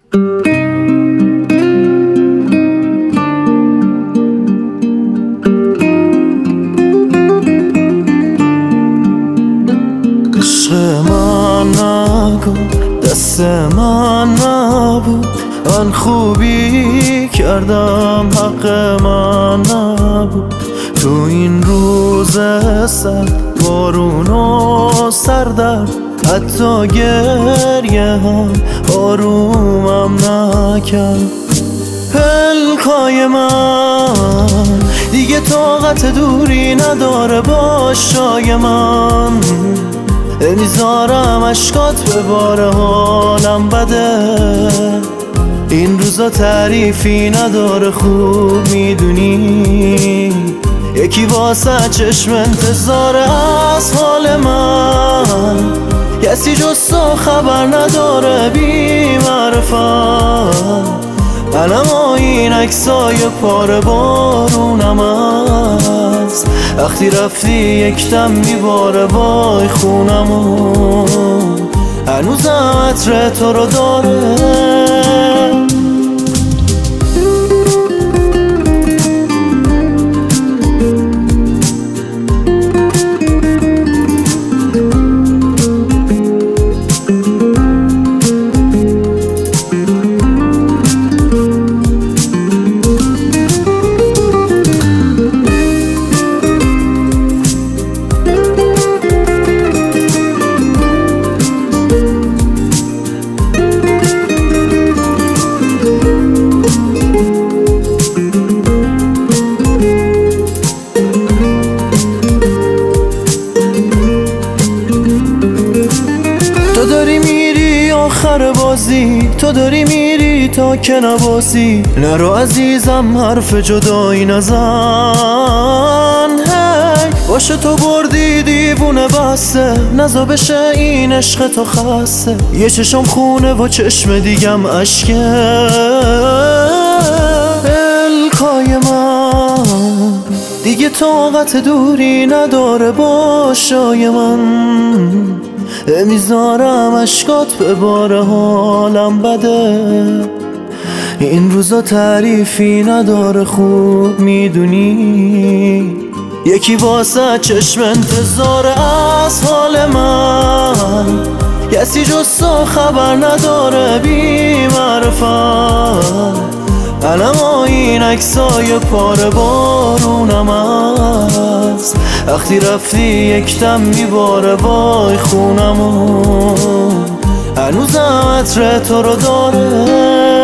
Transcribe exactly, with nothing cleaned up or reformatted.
عشق من نگو دست من نبود، من خوبی کردم حق من نبود. تو این روز سرد بارون و سردرد، حتی گریه هم آرومم نکرد. پلکای من دیگه طاقت دوری نداره باش جای من، نمیذارم اشکات به باره حالم بده. این روزا تعریفی نداره خوب میدونی، یکی واسه چشم انتظاره از حال من، کسی جز تو خبر نداره بی معرفت. منم این عکسای پاره بارونم است، وقتی رفتی یک دم میباره وای خونمون، هنوزم عطر تو رو داره. تو داری میری آخر بازی، تو داری میری تا که نباسی. نرو عزیزم حرف جدایی نزن، هی باشه تو بردی دیوونه بسته، نزا بشه این عشق تو خسته. یه چشم خونه و چشم دیگم اشکه. پلکای من دیگه طاقت دوری نداره باشای من، نمیذارم اشکات به باره حالم بده. این روزا تعریفی نداره خوب میدونی، یکی واسه چشم انتظاره از حال من، کسی جز تو خبر نداره بی معرفت. منم این عکسای پاره بارونم است، وقتی رفتی یک دم میباره وای خونمون، هنوزم عطر تو رو داره.